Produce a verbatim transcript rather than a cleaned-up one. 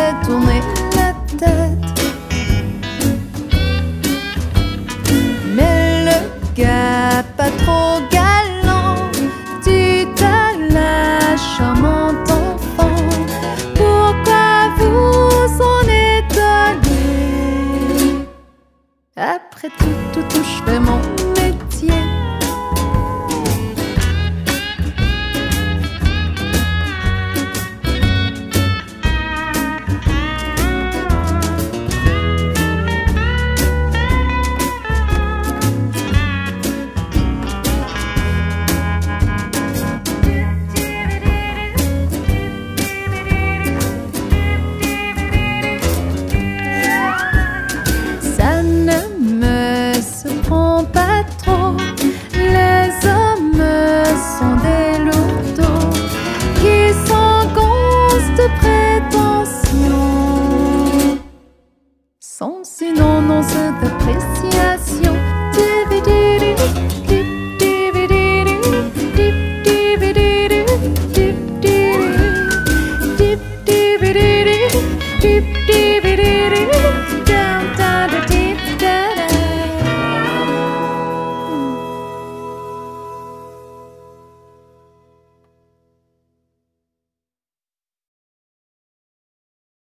fait tourner la tête. Mais le gars pas trop galant dit à la charmante enfant: pourquoi vous en étonnez? Après tout, tout, tout, je fais mon métier. Ça ne me surprend pas trop, les hommes sont des lourdeaux qui s'engoncent de prétention, sans sinon non se d'apprécier.